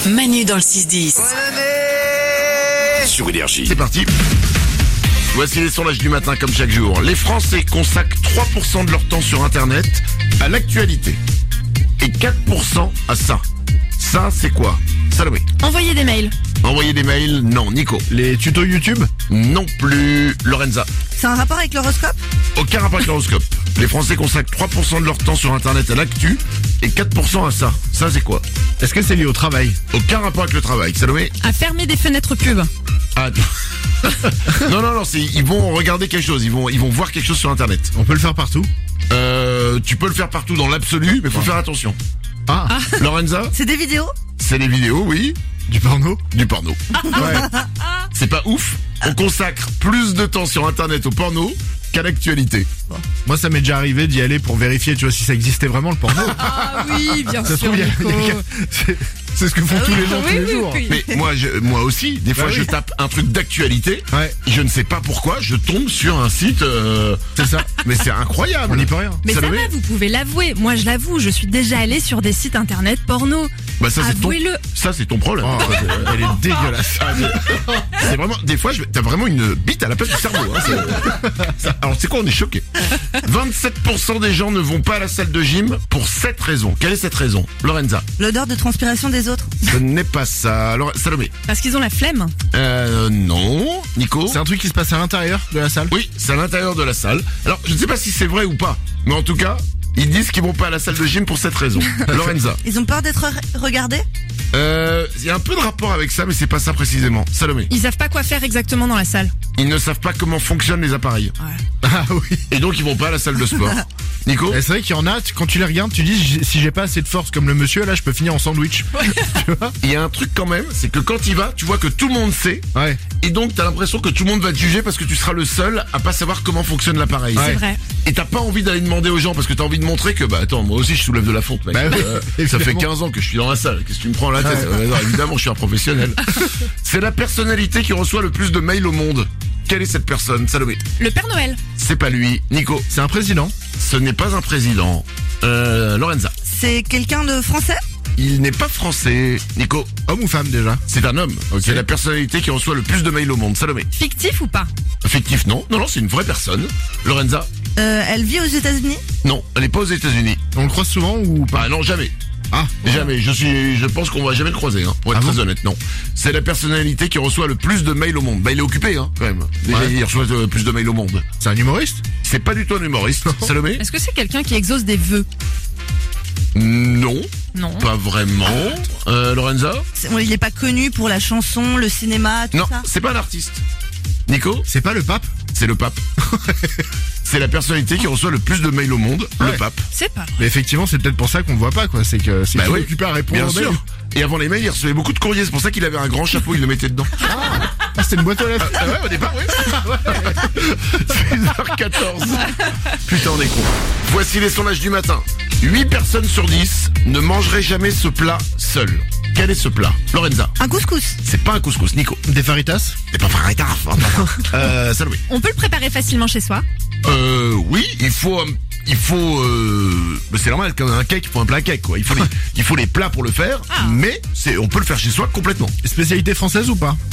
Manu dans le 6-10. Sur Énergie. C'est parti. Voici les sondages du matin comme chaque jour. Les Français consacrent 3% de leur temps sur Internet à l'actualité. Et 4% à ça. Ça, c'est quoi? Salomé. Envoyer des mails. Envoyer des mails? Non. Nico. Les tutos YouTube? Non plus. Lorenza. C'est un rapport avec l'horoscope? Aucun rapport avec l'horoscope. Les Français consacrent 3% de leur temps sur Internet à l'actu et 4% à ça. Ça, c'est quoi? Est-ce que c'est lié au travail? Aucun rapport avec le travail. Salomé. À fermer des fenêtres pub. Ah, non, ils vont regarder quelque chose. Ils vont voir quelque chose sur Internet. On peut le faire partout? Tu peux le faire partout dans l'absolu, mais faut faire attention. Ah, Lorenza. C'est des vidéos? C'est des vidéos, oui. du porno? Du porno. Ouais. C'est pas ouf. On consacre plus de temps sur Internet au porno qu'à l'actualité. Moi, ça m'est déjà arrivé d'y aller pour vérifier, tu vois, si ça existait vraiment le porno. Ah oui, bien Ça se sûr, trouve, Nico. c'est ce que font tous les gens oui, tous les oui, jours. oui. Mais moi aussi, des fois Bah oui. je tape un truc d'actualité. Ouais. Je ne sais pas pourquoi, je tombe sur un site. C'est ça. Mais c'est incroyable. On n'y peut rien. Mais ça Salomé. va, vous pouvez l'avouer. Moi, je l'avoue, je suis déjà allée sur des sites internet porno. Bah ça c'est ton. Avouez-le. Ça c'est ton problème. Oh, elle est dégueulasse. C'est vraiment. Des fois, t'as vraiment une bite à la place du cerveau. Hein, alors c'est quoi? On est choqués. 27% des gens ne vont pas à la salle de gym pour cette raison. Quelle est cette raison? Lorenza. L'odeur de transpiration des autres? Ce n'est pas ça. Alors, Salomé. Parce qu'ils ont la flemme. Non. Nico. C'est un truc qui se passe à l'intérieur de la salle? Oui, c'est à l'intérieur de la salle. Alors, je ne sais pas si c'est vrai ou pas, mais en tout cas, ils disent qu'ils vont pas à la salle de gym pour cette raison. Lorenza. Ils ont peur d'être regardés? Il y a un peu de rapport avec ça, mais c'est pas ça précisément. Salomé. Ils savent pas quoi faire exactement dans la salle. Ils ne savent pas comment fonctionnent les appareils. Ah oui. Et donc, ils vont pas à la salle de sport. Nico. Et c'est vrai qu'il y en a, quand tu les regardes, tu dis, si j'ai pas assez de force comme le monsieur, là, je peux finir en sandwich. Tu vois? Il y a un truc quand même, c'est que quand il va, tu vois que tout le monde sait. Ouais. Et donc, t'as l'impression que tout le monde va te juger parce que tu seras le seul à pas savoir comment fonctionne l'appareil. C'est vrai. Et t'as pas envie d'aller demander aux gens parce que t'as envie de montrer que, bah attends, moi aussi je soulève de la fonte, mec. Bah oui, Ça fait évidemment. 15 ans que je suis dans la salle. Qu'est-ce que tu me prends la tête? Non, évidemment, je suis un professionnel. C'est la personnalité qui reçoit le plus de mails au monde. Quelle est cette personne? Salomé. Le Père Noël. C'est pas lui. Nico. C'est un président? Ce n'est pas un président. Lorenza. C'est quelqu'un de français? Il n'est pas français. Nico. Homme ou femme déjà? C'est un homme. C'est la personnalité qui reçoit le plus de mails au monde. Salomé. Fictif ou pas? Fictif, non. Non, c'est une vraie personne. Lorenza. Elle vit aux États-Unis? Non, elle n'est pas aux États-Unis. On le croise souvent ou pas? Ah non, jamais. Ah, Jamais. Je pense qu'on va jamais le croiser, hein, pour être Ah bon très honnête, non. C'est la personnalité qui reçoit le plus de mails au monde. Bah, il est occupé, hein, quand même. Déjà, Ouais. il reçoit le plus de mails au monde. c'est un humoriste? C'est pas du tout un humoriste. Salomé? Est-ce que c'est quelqu'un qui exauce des vœux? Non, Non. pas vraiment. Lorenza? Il est pas connu pour la chanson, le cinéma, tout Non, ça? c'est pas un artiste. Nico? C'est pas le pape? C'est le pape. C'est la personnalité qui reçoit le plus de mails au monde, le Ouais. pape. C'est pas vrai. Mais effectivement, c'est peut-être pour ça qu'on le voit pas, quoi. C'est que c'est Bah qu'il oui, est occupé à répondre bien aux sûr. mails. Et avant les mails, il recevait beaucoup de courriers. C'est pour ça qu'il avait un grand chapeau, il le mettait dedans. Ah, c'était une boîte aux lettres. Ah ouais, au départ, oui. 6h14. Putain, on est con. Voici les sondages du matin. 8 personnes sur 10 ne mangeraient jamais ce plat seul. Quel est ce plat? Lorenza. Un couscous? C'est pas un couscous. Nico. Des faritas? C'est pas faritaf. Salomé. On peut le préparer facilement chez soi. Oui, il faut... c'est normal, comme un cake, il faut un plat cake, quoi. Il faut les plats pour le faire, Ah. mais on peut le faire chez soi complètement. Spécialité française ou pas?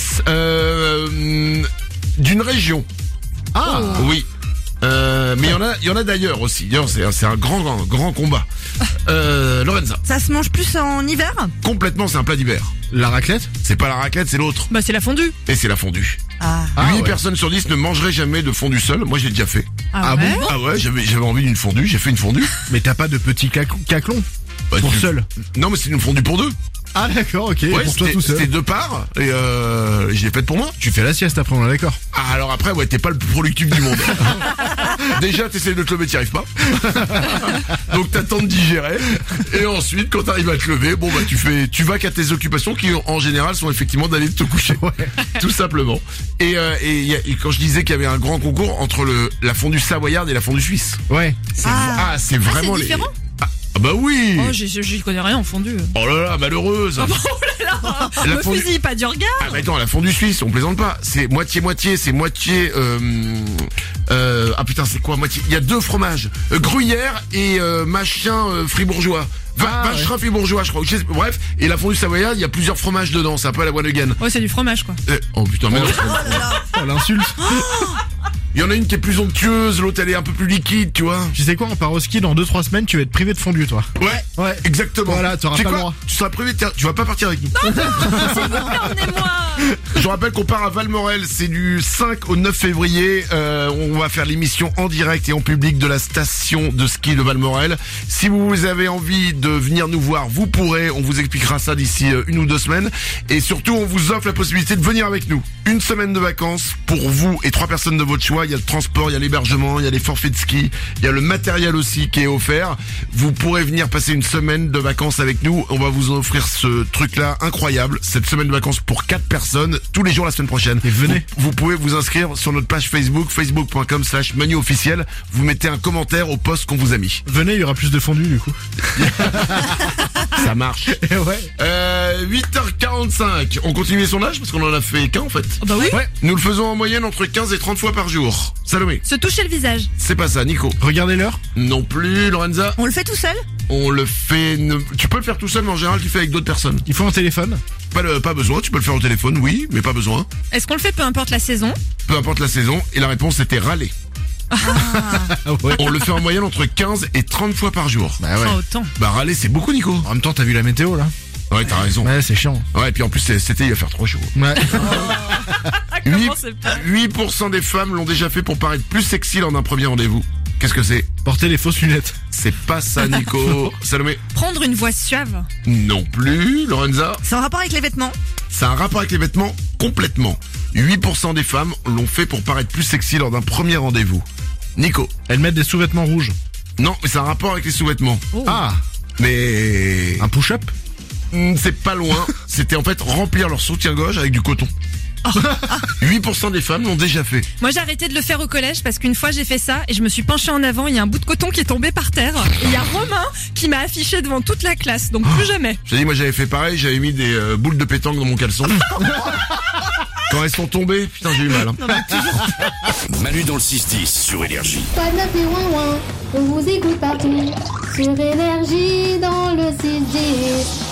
D'une région. Ah, Oui. Mais il y en a d'ailleurs aussi. D'ailleurs, c'est un grand combat. Lorenza. Ça se mange plus en hiver? Complètement, c'est un plat d'hiver. la raclette? C'est pas la raclette, c'est l'autre. Bah, c'est la fondue. Et c'est la fondue. Ah. 8 ouais. personnes sur 10 ne mangeraient jamais de fondue seule. Moi, j'ai déjà fait. Ah, Ah ouais? bon? Ah ouais, j'avais envie d'une fondue, j'ai fait une fondue. Mais t'as pas de petit caclon? Bah, Pour seul? Non, mais c'est une fondue pour deux. Ah d'accord, ok. Ouais, Pour toi tout c'était seul. deux parts. Et je l'ai faite pour moi. Tu fais la sieste après, on est d'accord. Ah, alors après, ouais, t'es pas le plus productif du monde. Déjà, t'essayes de te lever, t'y arrives pas. Donc t'attends de digérer. Et ensuite, quand t'arrives à te lever, bon bah tu vas qu'à tes occupations qui en général sont effectivement d'aller te coucher. Ouais. Tout simplement. Et quand je disais qu'il y avait un grand concours entre la fondue savoyarde et la fondue suisse. Ouais. C'est vraiment différent? Ah bah oui. Oh, j'y connais rien en fondu. Oh là là, malheureuse. Me fusille pas du regard. Ah mais attends, la fondue suisse, on plaisante pas. C'est moitié-moitié, c'est moitié... ah putain, c'est quoi moitié? Il y a 2 fromages. Gruyère et fribourgeois. Vacherin fribourgeois, je crois. Bref, et la fondue savoyarde, il y a plusieurs fromages dedans. C'est un peu à la One-Again. Ouais, c'est du fromage, quoi. Oh putain, mais non. Oh, l'insulte. Il y en a une qui est plus onctueuse, l'autre elle est un peu plus liquide, tu vois. Tu sais quoi, on part au ski dans 2-3 semaines, tu vas être privé de fondue, toi. Ouais, exactement. Voilà, t'auras Tu sais pas le quoi droit. Tu seras privé, tu vas pas partir avec nous. Emmenez-moi. Je rappelle qu'on part à Valmorel, c'est du 5 au 9 février. On va faire l'émission en direct et en public de la station de ski de Valmorel. Si vous avez envie de venir nous voir, vous pourrez. On vous expliquera ça d'ici 1 ou 2 semaines. Et surtout, on vous offre la possibilité de venir avec nous. 1 semaine de vacances pour vous et 3 personnes de votre choix. Il y a le transport, il y a l'hébergement, il y a les forfaits de ski, il y a le matériel aussi qui est offert. Vous pourrez venir passer 1 semaine de vacances avec nous. On va vous offrir ce truc-là incroyable. Cette semaine de vacances pour 4 personnes, tous les jours la semaine prochaine. Et venez. Vous pouvez vous inscrire sur notre page Facebook, facebook.com/Manu officiel. Vous mettez un commentaire au post qu'on vous a mis. Venez, il y aura plus de fondue, du coup. Ça marche. Et ouais. 8h45. On continue les sondages parce qu'on en a fait qu'un en fait. Oh, bah oui. Ouais. Nous le faisons en moyenne entre 15 et 30 fois par jour. Salomé. Se toucher le visage. C'est pas ça, Nico. Regardez l'heure. Non plus, Lorenza. On le fait tout seul? On le fait... Tu peux le faire tout seul, mais en général, tu le fais avec d'autres personnes. Il faut un téléphone. Pas besoin, tu peux le faire au téléphone, oui, mais pas besoin. Est-ce qu'on le fait peu importe la saison? Peu importe la saison. Et la réponse était râler. Ah ouais. On le fait en moyenne entre 15 et 30 fois par jour. Bah ouais. Oh, autant. Bah râler, c'est beaucoup, Nico. En même temps, t'as vu la météo, là? Ouais, t'as raison. Ouais, c'est chiant. Ouais, et puis en plus, cet été, il va faire trop chaud. Ouais. Comment c'est pas 8% des femmes l'ont déjà fait pour paraître plus sexy lors d'un premier rendez-vous. Qu'est-ce que c'est? Porter les fausses lunettes. C'est pas ça, Nico. Salomé? Prendre une voix suave. Non plus. Lorenza? C'est en rapport avec les vêtements? Ça a un rapport avec les vêtements complètement. 8% des femmes l'ont fait pour paraître plus sexy lors d'un premier rendez-vous. Nico? Elles mettent des sous-vêtements rouges. Non, mais c'est un rapport avec les sous-vêtements. Oh. Ah, Mais... un push-up. C'est pas loin. C'était en fait remplir leur soutien-gorge avec du coton. 8% des femmes l'ont déjà fait. Moi j'ai arrêté de le faire au collège parce qu'une fois j'ai fait ça et je me suis penchée en avant, il y a un bout de coton qui est tombé par terre et il y a Romain qui m'a affiché devant toute la classe, donc plus jamais. J'ai dit, moi j'avais fait pareil, j'avais mis des boules de pétanque dans mon caleçon. Quand elles sont tombées, putain j'ai eu mal. Hein. Manu dans le 6-10 sur Énergie. Pas de neuf et ouin ouin, on vous écoute partout. Sur Énergie dans le 6-10.